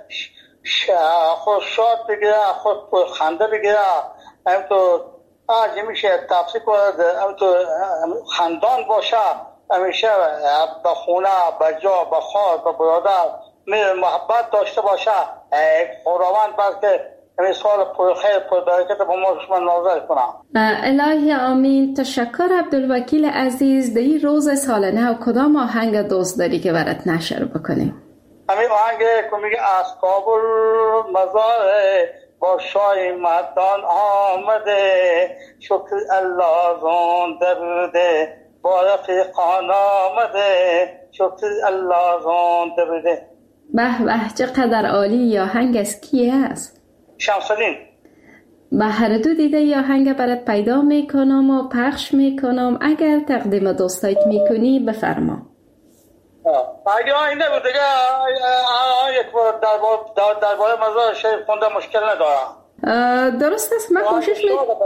خود شاد بگیره، خود خنده بگیره، همینطور میشه تفسیر کنه، همینطور خندان باشه، همیشه به خونه، به جا، به خواهر، به برادر محبت داشته باشه. خداوند بلکه همین سال پرخیر پربرکت با ما شما نازل کنم. الهی آمین. تشکر عبدالوکیل عزیز. در این روز سال نو کدام آهنگ دوست داری که برات نشر بکنیم؟ همین آهنگ که میگه از کابل مزار با شای مدان آمده، شکر الله زنده بوده، با رفیقان آمده، شکر الله زنده بوده. به به، چقدر عالی. یا آهنگ از کیه است؟ شمس‌الدین. به هر دو دیده یا آهنگ برات پیدا میکنم و پخش میکنم. اگر تقدیم دوستایت میکنی بفرما. اگه این نبود دیگه یک بار درباره مزار شریف خونده مشکل ندارم. درست است. من کوشش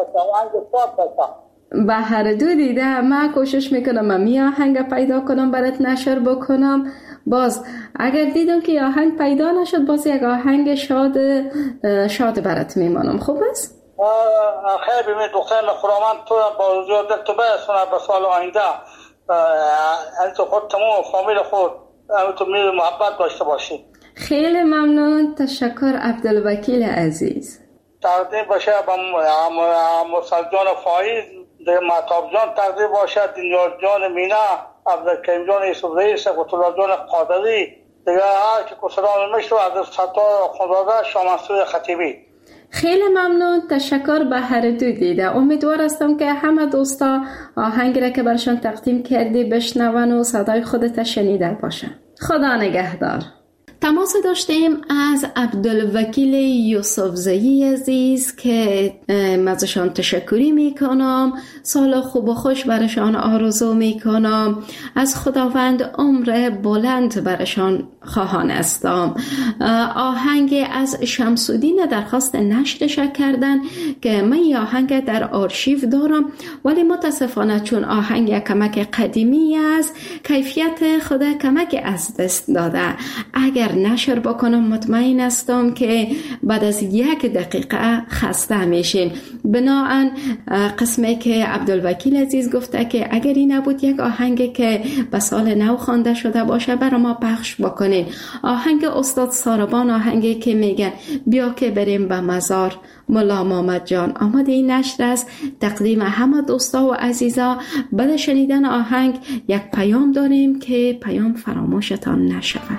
به هر دو دیده من کوشش میکنم می آهنگ پیدا کنم برات نشر بکنم. باز اگر دیدم که آهنگ پیدا نشد باز یک آهنگ شاد برات میمانم. خوب است؟ خیلی ببینید دختر خداوند تو با رجوع دل تو برسونه به سال آینده. انتو خود تمام فامیل خود انتو میل محبت داشته باشید. خیلی ممنون. تشکر عبدالوکیل عزیز. تقدیم باشه با مرسل جان فایز، مهتاب جان تقدیم باشه، دینیار جان مینا، عبدالکریم جان یوسف رئیس، قطب جان قادری، دیگه هر که کسران مشت و عبدالستار خانواده شامنصور خطیبی. خیلی ممنون. تشکر به هر دو دیده. امیدوار هستم که همه دوستا آهنگی را که برشان تقدیم کردی بشنون و صدای خودت شنیده باشن. خدا نگهدار. تماس داشتیم از عبدالوکیل یوسفزئی عزیز که ازشان تشکری میکنم. سال خوب و خوش برشان آرزو میکنم. از خداوند عمر بلند برشان خواهانستم. آهنگ از شمس‌الدین درخواست نشرش کردن که من این آهنگ در آرشیو دارم، ولی متاسفانه چون آهنگ کمک قدیمی است کیفیت خود کمک از دست داده. اگر نشر بکنم مطمئن هستم که بعد از 1 دقیقه خسته میشین. بناهن قسمی که عبدالوکیل عزیز گفته که اگر این نبود یک آهنگ که به سال نو خوانده شده باشه برای ما پخش بکنین. آهنگ استاد ساربان، آهنگی که میگن بیا که بریم به مزار ملا محمد جان. آماده این نشر است تقدیم همه دوستا و عزیزا. بعد شنیدن آهنگ یک پیام داریم که پیام فراموشتان نشود.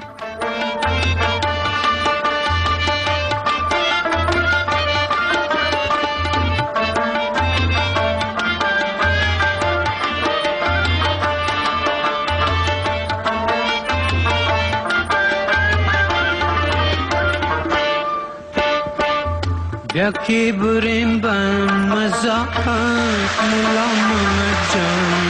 یکی بریم به مزار ملا محمد جان،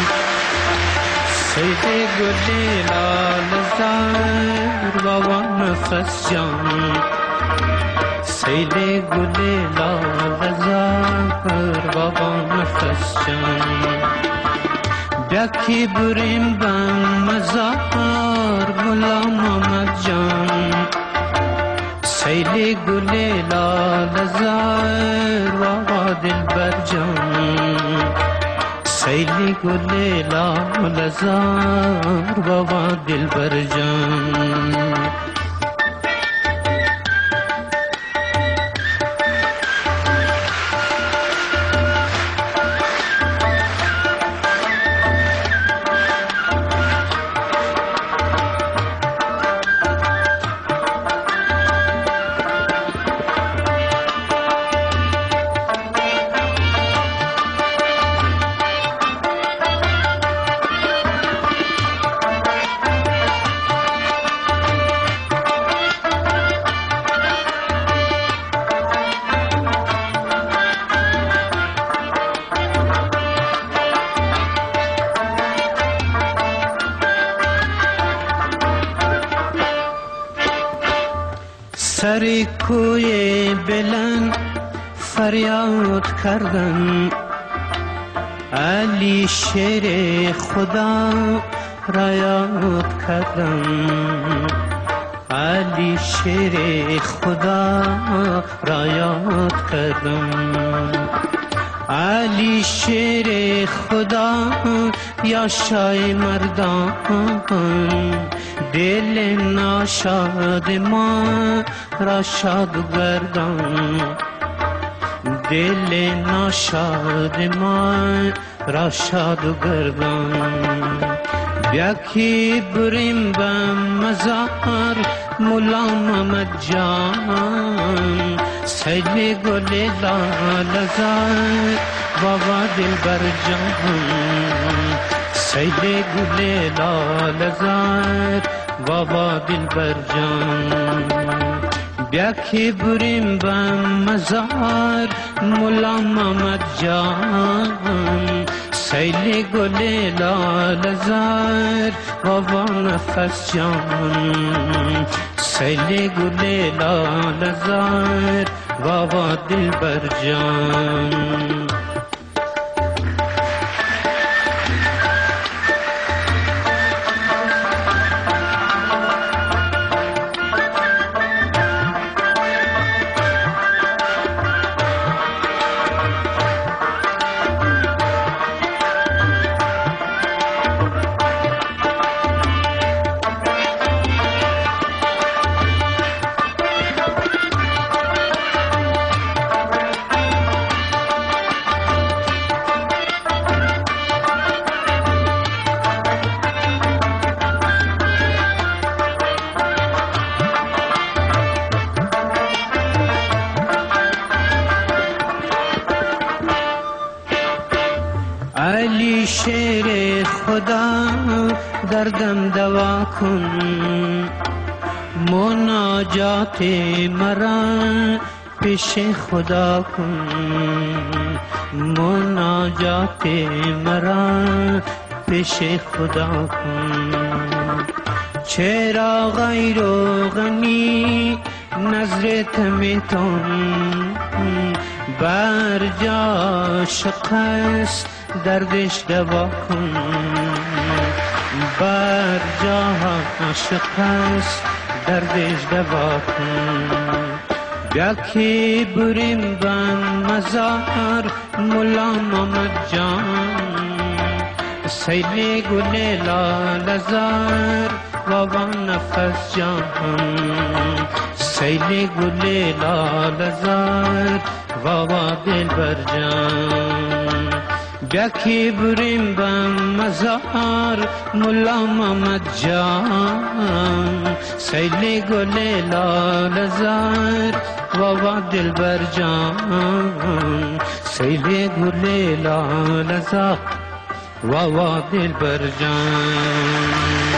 سید گلی لال زار بابا نفس جان، سید گلی لال زار بابا نفس جان. یکی بریم به مزار ملا محمد جان، سیلی گلی لال زار بابا دلبر جان، سیلی گلی لال زار بابا دلبر جان. سری کوی بلند فریاد کردن، علی شیر خدا را یاد کردن، علی شیر خدا را یاد کردن، علی شیر خدا یا شای مردان، دل ناشاد ما را شاد گردان، دل ناشاد ما را شاد گردان. یکی بریم به مزار ملا محمد جان، سیل گل لال زار بابا دلبر جان، سیل گل لال زار بابا دلبر جان. یکی بریم به مزار ملا محمد جان، سیل گل لال زار بابا نفس جان، سیل گل لال زار بابا دلبر جان. خدا دردم دوا کن، مناجات مرا پیش خدا کن، مناجات مرا پیش خدا کن. چرا غیر و غنی نظرت میتون، بر جا شکست دردش دوا کن، بر جا شکست دردش دوا کن. بیا که بریم بن مزار مولا محمد جان، سیل گل لال زار و نفس جان، سیل گل لال زار و دلبر جان. بیا که بریم بن مزار مولا محمد جان، سیل گل لال زار و دلبر جان، سیل گل لال زار و دلبر جان.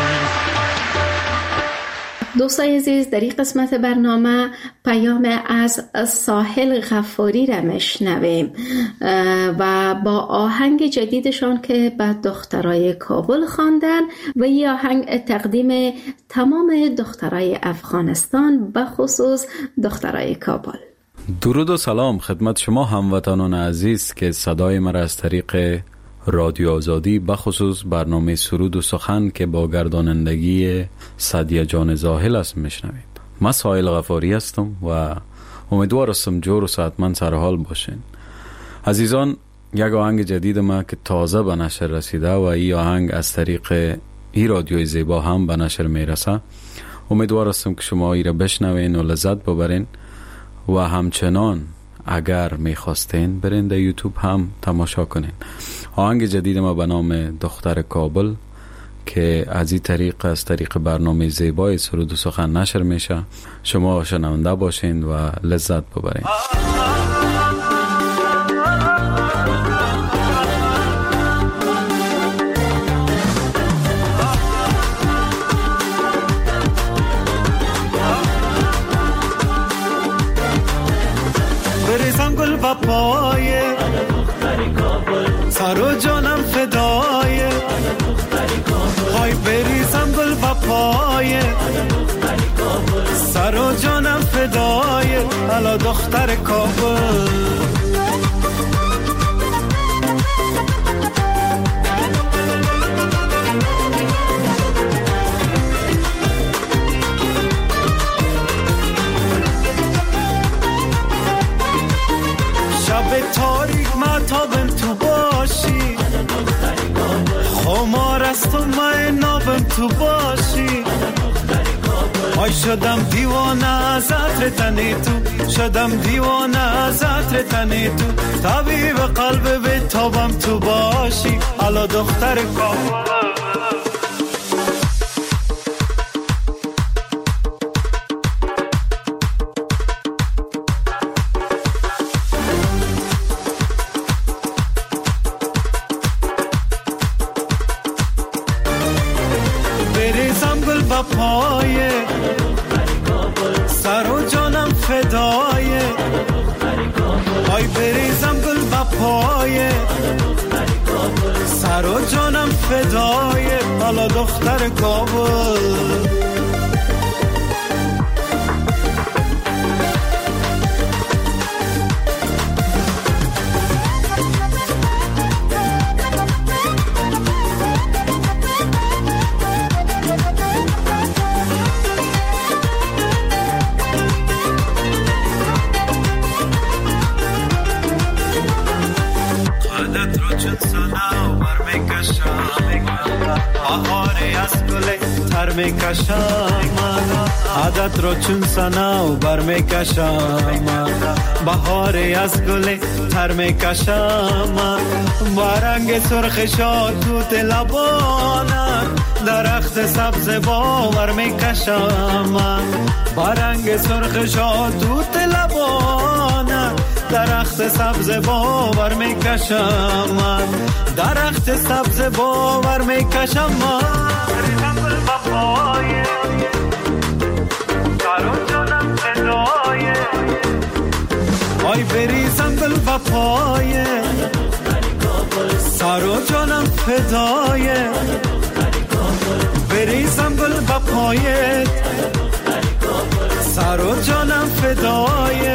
دوستای عزیز، در این قسمت برنامه پیام از ساحل غفاری را میشنویم و با آهنگ جدیدشان که به دخترای کابل خواندن و این آهنگ تقدیم تمام دخترای افغانستان به خصوص دخترای کابل. درود و سلام خدمت شما هموطنان عزیز که صدای مرا از طریق رادیو آزادی بخصوص برنامه سرود و سخن که با گردانندگی سعدیه جان زاهل است میشنوید. من ساحل غفاری هستم و امیدوار هستم جور و صحتمند سرحال باشین. عزیزان، یک آهنگ جدید ما که تازه به نشر رسیده و این آهنگ از طریق این رادیوی زیبا هم به نشر میرسه. امیدوار هستم که شما ای را بشنوین و لذت ببرین و همچنان اگر میخواستین برین در یوتیوب هم تماشا کنین. آهنگ جدید ما به نام دختر کابل که از این طریق از طریق برنامه زیبای سرود و سخن نشر میشه. شما شنونده باشین و لذت ببرین. بریزم گل و پایه سر و جانم فدایه، های بریزم گل و پایه سر و جانم فدایه، الا دختر کابل. شب تاریک مطابم تو باشی، خمار است و من نابم تو باشی. آی شدم دیوانه از عطر تنی تو، شدم دیوانه از عطر تنی تو، طبیب قلب به تابم تو باشی، الا دختر کابل. بریزم گل و پایه سر و جانم فدایه، آی بریزم گل و پایه سر و جانم فدایه، حالا دختر کابل. عادت رو چون سنا و بر میکشم، بهاری از گل تر میکشم، با رنگ سرخ شادوت لبانم درخت سبز باور میکشم، با رنگ سرخ شادوت لبانم درخت سبز باور میکشم من، درخت سبز باور میکشم من. بریزم گل بپای سر و جانم فدای، آی بریزم گل بپای سر و جانم فدای، بریزم گل بپایت سر و جانم فدای،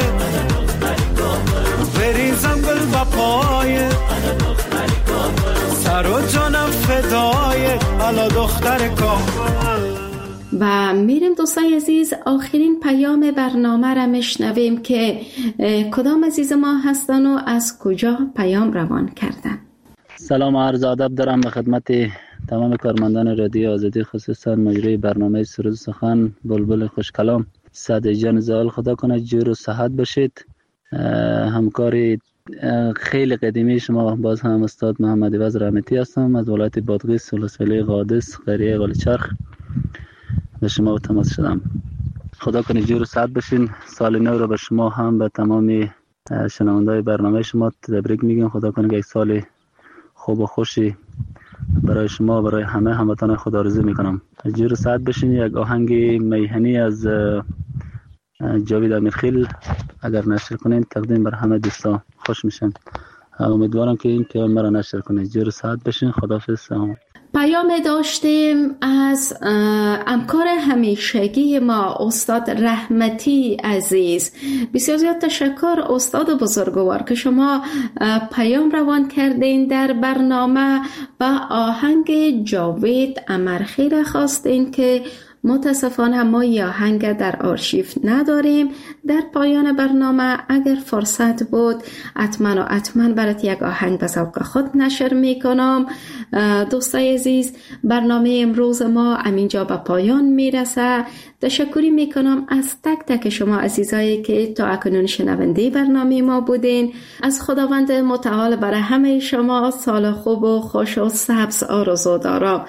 بریزم گل بپایت سر و جانم فدای، الا دختر کابل. و میریم دوستای عزیز آخرین پیام برنامه را میشنویم که کدام عزیز ما هستن و از کجا پیام روان کردن. سلام و عرض ادب دارم به خدمت تمام کارمندان رادیو آزادی، خصوصا مجری برنامه سرود سخن بلبل خوش کلام. سعد جان زال خدا کنه جور و صحت باشید. همکاری خیلی قدیمی شما باز هم استاد محمد عوض رحمتی هستم از ولایت بادغیس ولسوالی قادس قریه قلیچرخ به شما تماس شدم. خدا کنه جور و صحت باشین. سال نو رو به شما هم به تمام شنوندای برنامه شما تبریک میگم. خدا کنه که یک سال خوب و خوشی برای شما برای همه هموطنان خدا آرزو میکنم. جور و صحت باشین. یک آهنگ میهنی از جاوید امیرخیل اگر نشر کنین تقدیم بر همه دوستا خوش میشن. امیدوارم که این پیام مرا نشر کنین. جور و صحت باشین. خداحافظ. پیام داشتیم از همکار همیشگی ما استاد رحمتی عزیز. بسیار زیاد تشکر استاد بزرگوار که شما پیام روان کردین در برنامه و آهنگ جاوید امیرخیل خواستین که متاسفانه ما این آهنگ در آرشیو نداریم. در پایان برنامه اگر فرصت بود حتما برات یک آهنگ به ذوق خود نشر میکنم. دوستای عزیز برنامه امروز ما همینجا به پایان میرسه. تشکری میکنم از تک تک شما عزیزایی که تا اکنون شنونده برنامه ما بودین. از خداوند متعال برای همه شما سال خوب و خوش و سبز آرزو دارم.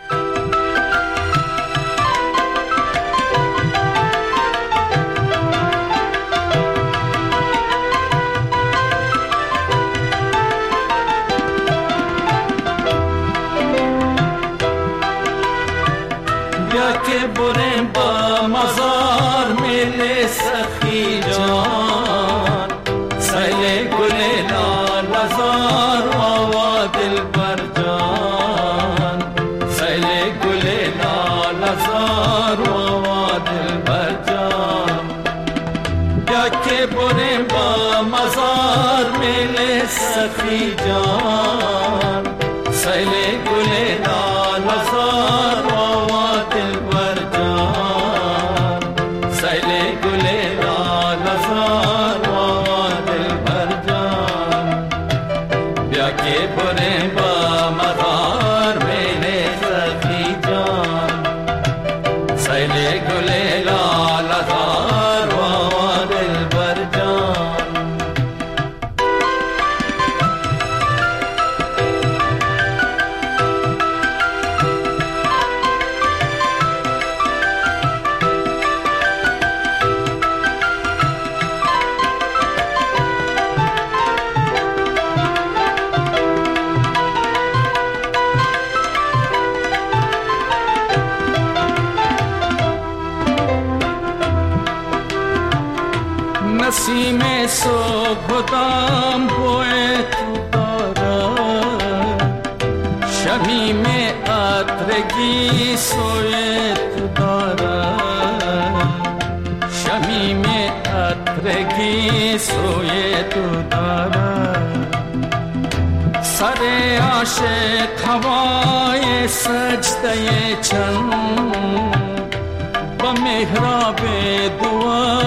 بریم با مزار میل سخی جان، سیل گل لال مزار و دل بر جان، سیل گل لال مزار و دل بر جان. بیا که بریم با مزار میل سخی جان، سیل گل لال مزار نسیم صبحدم بوی تو دارد، شمیم عطرگی سوی تو دارد، شمیم عطرگی سوی تو دارد. سر عاشق هوای سجده چند با محراب دعا